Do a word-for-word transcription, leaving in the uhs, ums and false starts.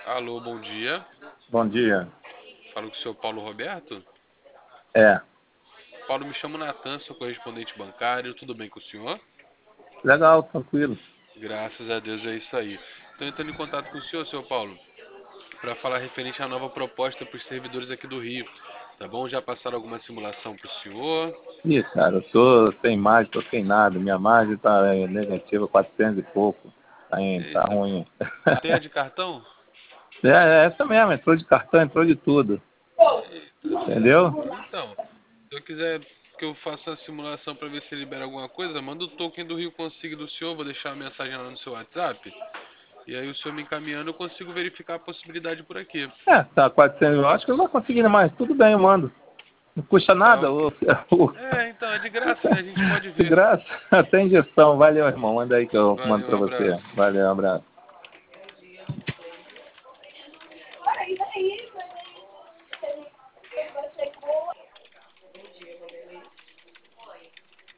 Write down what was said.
Alô, bom dia. Bom dia. Falo com o senhor Paulo Roberto. É, Paulo, me chamo Natan, sou correspondente bancário. Tudo bem com o senhor? legal, tranquilo. Graças a Deus, é isso aí. Estou entrando em contato com o senhor, senhor Paulo, para falar referente à nova proposta para os servidores aqui do Rio. Tá bom? Já passaram alguma simulação para o senhor? Ih, cara, eu tô sem margem, tô sem nada. Minha margem tá é, negativa, quatrocentos e pouco. Tá, em, tá Eita, ruim. tem a de cartão? É, é essa mesmo, entrou de cartão, entrou de tudo. Eita, Entendeu? então, se eu quiser que eu faça a simulação para ver se libera alguma coisa, manda o token do Rio Consigo do senhor, vou deixar a mensagem lá no seu WhatsApp. E aí o senhor me encaminhando, eu consigo verificar a possibilidade por aqui. É, tá quatrocentos, eu acho que eu não vou conseguir mais. Tudo bem, eu mando. Não custa Tá nada. O, ok. o, É, então, é de graça, né? A gente pode de ver. graça, tem injeção. Valeu, irmão. Manda aí que eu mando Valeu, um pra você. abraço. Valeu, um abraço.